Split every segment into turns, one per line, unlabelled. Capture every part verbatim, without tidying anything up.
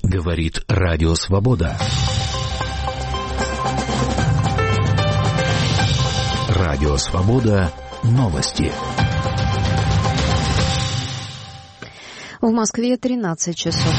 Говорит Радио Свобода. Радио Свобода. Новости.
В Москве тринадцать часов.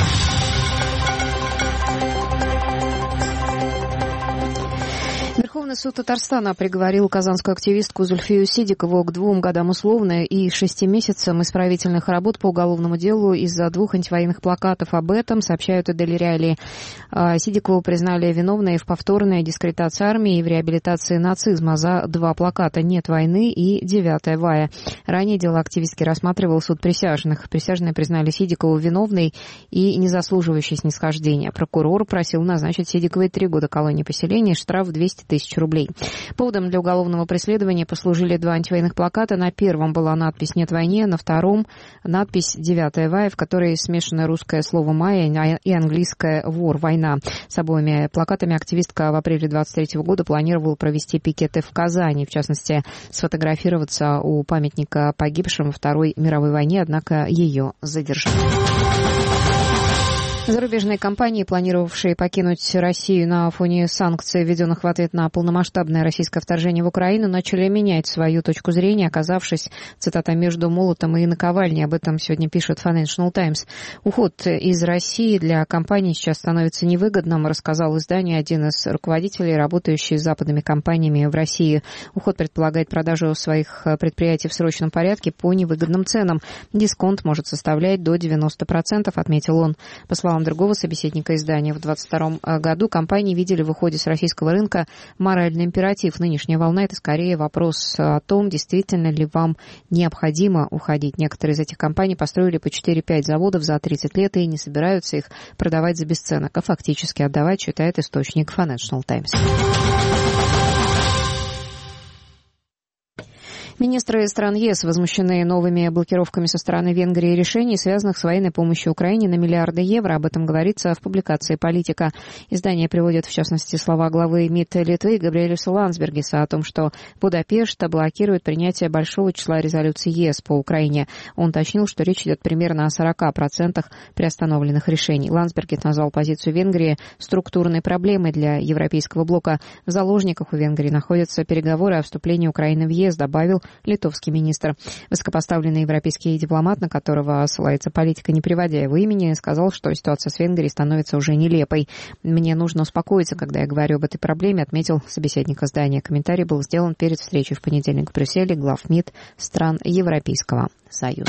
Верховный суд Татарстана приговорил казанскую активистку Зульфию Сидикову к двум годам условно и шести месяцам исправительных работ по уголовному делу из-за двух антивоенных плакатов. Об этом сообщают Дель Реали. Сидикову признали виновной в повторной дискредитации армии и в реабилитации нацизма за два плаката «Нет войны» и «девятое мая». Ранее дело активистки рассматривал суд присяжных. Присяжные признали Сидикову виновной и не заслуживающей снисхождения. Прокурор просил назначить Сидиковой три года колонии поселения и штраф в двести тысяч рублей. Поводом для уголовного преследования послужили два антивоенных плаката. На первом была надпись «Нет войне», на втором надпись «девятое мая», в которой смешано русское слово «мая» и английское «вор», «война». С обоими плакатами активистка в апреле двадцать третьего года планировала провести пикеты в Казани, в частности, сфотографироваться у памятника погибшим во Второй мировой войне, однако ее задержали. Зарубежные компании, планировавшие покинуть Россию на фоне санкций, введенных в ответ на полномасштабное российское вторжение в Украину, начали менять свою точку зрения, оказавшись, цитата, «между молотом и наковальней». Об этом сегодня пишет Financial Times. Уход из России для компаний сейчас становится невыгодным, рассказал изданию один из руководителей, работающий с западными компаниями в России. Уход предполагает продажу своих предприятий в срочном порядке по невыгодным ценам. Дисконт может составлять до девяноста процентов, отметил он. По словам другого собеседника издания, в двадцать втором году компании видели в уходе с российского рынка моральный императив. Нынешняя волна – это скорее вопрос о том, действительно ли вам необходимо уходить. Некоторые из этих компаний построили по четыре-пять заводов за тридцать лет и не собираются их продавать за бесценок, а фактически отдавать, считает источник Financial Times. Министры стран ЕС возмущены новыми блокировками со стороны Венгрии решений, связанных с военной помощью Украине на миллиарды евро. Об этом говорится в публикации «Политика». Издание приводит, в частности, слова главы МИД Литвы Габриэлюса Ландсбергиса о том, что Будапешт блокирует принятие большого числа резолюций ЕС по Украине. Он уточнил, что речь идет примерно о сорока процентах приостановленных решений. Ландсбергис назвал позицию Венгрии структурной проблемой для европейского блока. В заложниках у Венгрии находятся переговоры о вступлении Украины в ЕС, добавил литовский министр. Высокопоставленный европейский дипломат, на которого ссылается «Политика», не приводя его имени, сказал, что ситуация с Венгрией становится уже нелепой. «Мне нужно успокоиться, когда я говорю об этой проблеме», отметил собеседник издания. Комментарий был сделан перед встречей в понедельник в Брюсселе глав МИД стран Европейского Союза.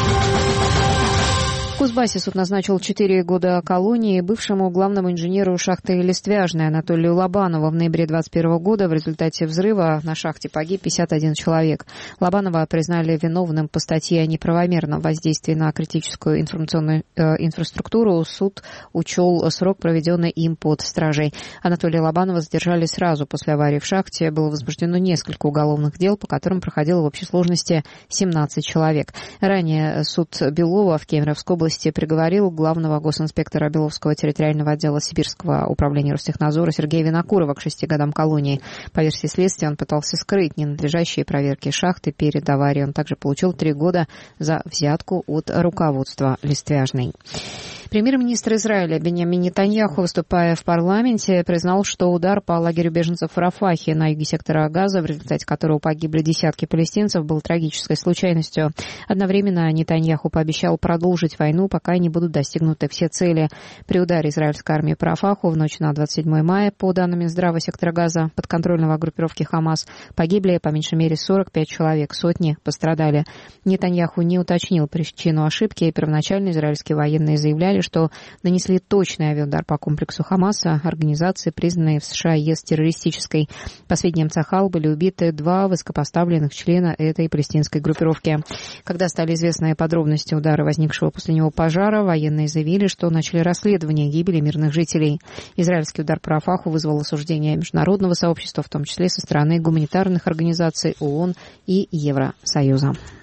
В Кузбассе суд назначил четыре года колонии бывшему главному инженеру шахты «Листвяжной» Анатолию Лобанову. В ноябре двадцать первого года в результате взрыва на шахте погиб пятьдесят один человек. Лобанова признали виновным по статье о неправомерном воздействии на критическую информационную э, инфраструктуру. Суд учел срок, проведенный им под стражей. Анатолия Лобанова задержали сразу после аварии в шахте. Было возбуждено несколько уголовных дел, по которым проходило в общей сложности семнадцать человек. Ранее суд Белова в Кемеровской области приговорил главного госинспектора Беловского территориального отдела Сибирского управления Ростехнадзора Сергея Винокурова к шести годам колонии. По версии следствия, он пытался скрыть ненадлежащие проверки шахты перед аварией. Он также получил три года за взятку от руководства Листвяжной. Премьер-министр Израиля Биньямин Нетаньяху, выступая в парламенте, признал, что удар по лагерю беженцев в Рафахе на юге сектора Газа, в результате которого погибли десятки палестинцев, был трагической случайностью. Одновременно Нетаньяху пообещал продолжить войну, пока не будут достигнуты все цели. При ударе израильской армии по Рафаху в ночь на двадцать седьмое мая, по данным Минздрава сектора Газа, подконтрольного группировки Хамас, погибли по меньшей мере сорок пять человек, сотни пострадали. Нетаньяху не уточнил причину ошибки, и первоначально израильские военные заявляли, что нанесли точный авиаудар по комплексу Хамаса, организации, признанной в США ЕС террористической. По сведениям Цахал, были убиты два высокопоставленных члена этой палестинской группировки. Когда стали известны подробности удара, возникшего после него пожара, военные заявили, что начали расследование гибели мирных жителей. Израильский удар по Рафаху вызвал осуждение международного сообщества, в том числе со стороны гуманитарных организаций ООН и Евросоюза.